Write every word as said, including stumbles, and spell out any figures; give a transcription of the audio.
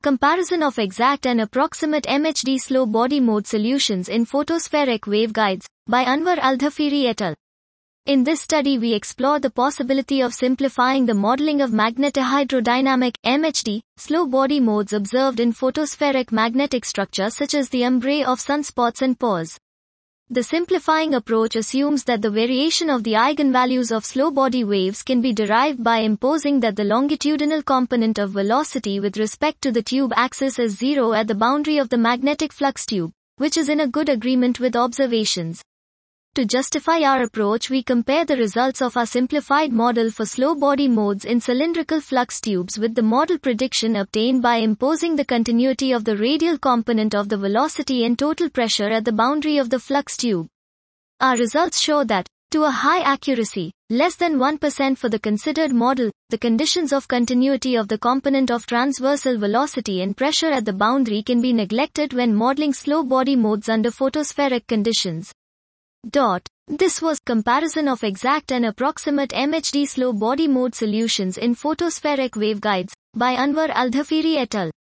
Comparison of exact and approximate M H D slow body mode solutions in photospheric waveguides, by Anwar Al-Dhafiri et al. In this study we explore the possibility of simplifying the modeling of magnetohydrodynamic, M H D, slow body modes observed in photospheric magnetic structure such as the umbrae of sunspots and pores. The simplifying approach assumes that the variation of the eigenvalues of slow body waves can be derived by imposing that the longitudinal component of velocity with respect to the tube axis is zero at the boundary of the magnetic flux tube, which is in a good agreement with observations. To justify our approach, we compare the results of our simplified model for slow body modes in cylindrical flux tubes with the model prediction obtained by imposing the continuity of the radial component of the velocity and total pressure at the boundary of the flux tube. Our results show that, to a high accuracy, less than one percent for the considered model, the conditions of continuity of the component of transversal velocity and pressure at the boundary can be neglected when modeling slow body modes under photospheric conditions. Dot. This was comparison of exact and approximate M H D slow body mode solutions in photospheric waveguides, by Anwar Al-Dhafiri et al.